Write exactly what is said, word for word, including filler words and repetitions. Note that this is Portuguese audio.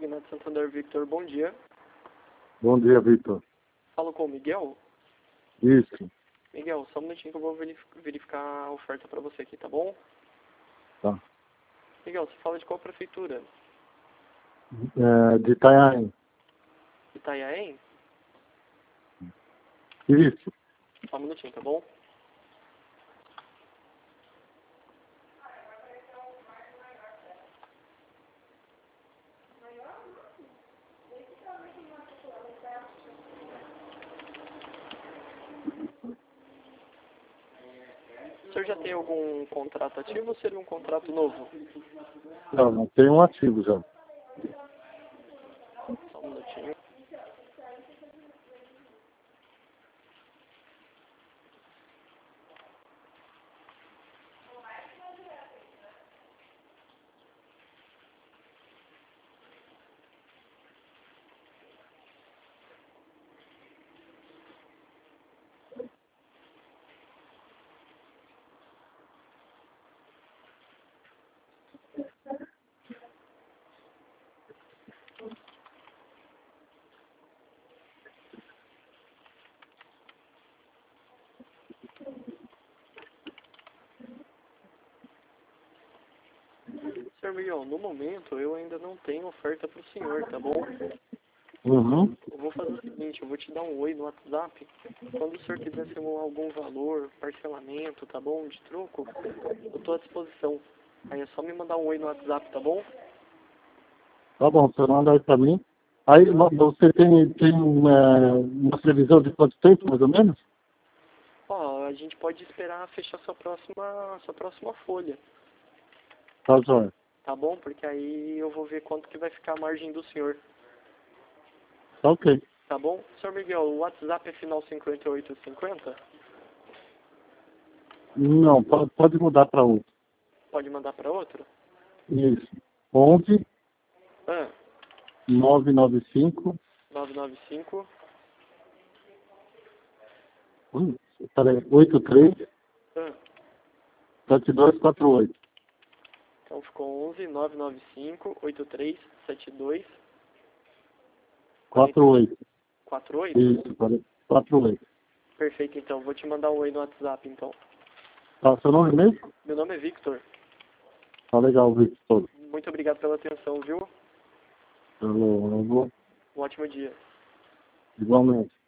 Consignado Santander, Victor, bom dia. Bom dia, Victor. Falo com o Miguel. Isso. Miguel, só um minutinho que eu vou verificar a oferta para você aqui, tá bom? Tá. Miguel, você fala de qual prefeitura? É, de Itanhaém. Itanhaém? Isso. Só um minutinho, tá bom? O senhor já tem algum contrato ativo ou seria um contrato novo? Não, não tem um ativo já. Só um minutinho. senhor Miguel, no momento eu ainda não tenho oferta para o senhor, tá bom? Uhum. Eu vou fazer o seguinte, eu vou te dar um oi no WhatsApp. Quando o senhor quiser simular algum valor, parcelamento, tá bom? De troco, eu tô à disposição. Aí é só me mandar um oi no WhatsApp, tá bom? Tá bom, você manda aí pra mim. Aí você tem, tem uma, uma previsão de quanto tempo, mais ou menos? Ó, a gente pode esperar fechar sua próxima, sua próxima folha, Tá, joia. tá bom? Porque aí eu vou ver quanto que vai ficar a margem do senhor, Tá ok. tá bom? senhor Miguel, o WhatsApp é final cinquenta e oito cinquenta? Não, pode, pode mudar para outro. Pode mandar para outro? Isso. onze, Ah, nove nove cinco, nove nove cinco, hum, peraí, oito três, ah, sete dois quatro oito. então ficou onze, nove nove cinco, oito três, sete dois, quatro oito. quatro oito? Isso, quatro oito. Perfeito, então. Vou te mandar um oi no WhatsApp, então. Tá, seu nome mesmo? Meu nome é Victor. Tá legal, Victor. Muito obrigado pela atenção, viu? Eu vou, eu vou, Um ótimo dia. igualmente.